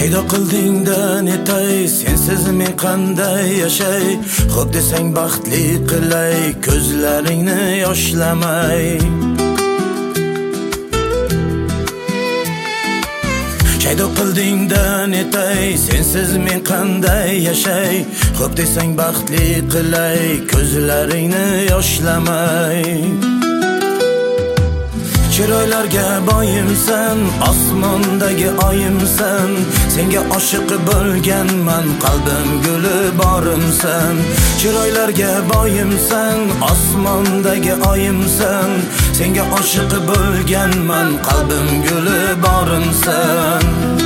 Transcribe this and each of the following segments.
Paydo qildingda netay, sensiz men qanday yashay? Xo'p desang baxtli qilay, ko'zlaringni yoshlamay. Paydo qildingda netay, sensiz men qanday yashay? Xo'p desang baxtli qilay, ko'zlaringni yoshlamay. Chiroylarga boyimsan, osmondagi oyimsan, senga oshiq bo'lganman, qalbim guli borimsan. Chiroylarga boyimsan, osmondagi oyimsan, senga oshiq bo'lganman, qalbim guli borimsan.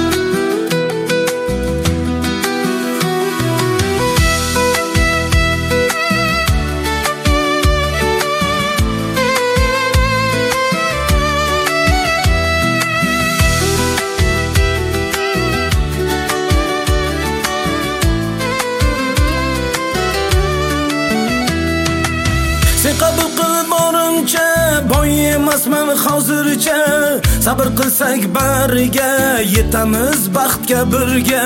Sen qabul qil borimcha, boy emasman hozircha. Sabr qilsak bariga, yetamiz baxtga birga.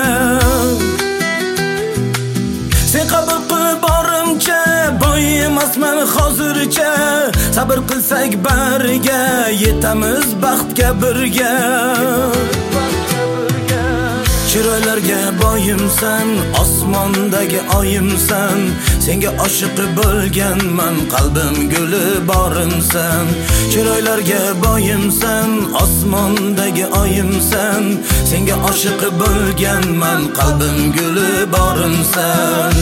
Sen qabul qil borimcha, boy emasman hozircha. Sabr qilsak bariga, yetamiz baxtga birga. Chiroylarga boyimsan, osmondagi oyimsan, senga oshiq bo'lganman, qalbim guli borimsan. Chiroylarga boyimsan, osmondagi oyimsan, senga oshiq bo'lganman, qalbim guli borimsan.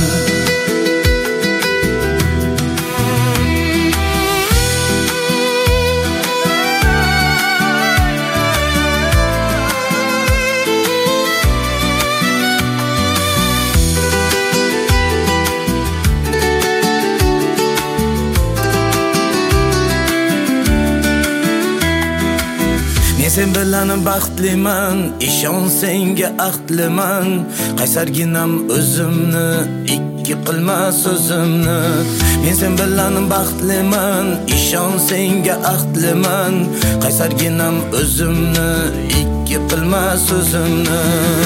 Sen bilan baxtliman, ishon senga ahdliman. Qaysarginam o'zimni, ikki qilma so'zimni. Men sen bilan baxtliman, ishon senga ahdliman. Qaysarginam o'zimni, ikki qilma so'zimni.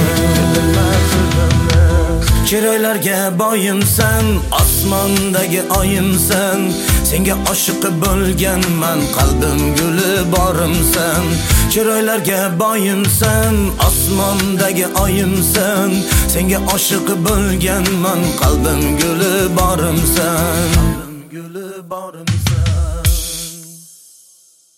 Chiroylarga boyimsan, osmondagi oyimsan, senga oshiq bo'lganman, qalbim guli borimsan. Chiroylarga boyimsan, osmondagi oyimsan, senga oshiq bo'lganman, qalbim guli borimsan. Qalbim guli borimsan.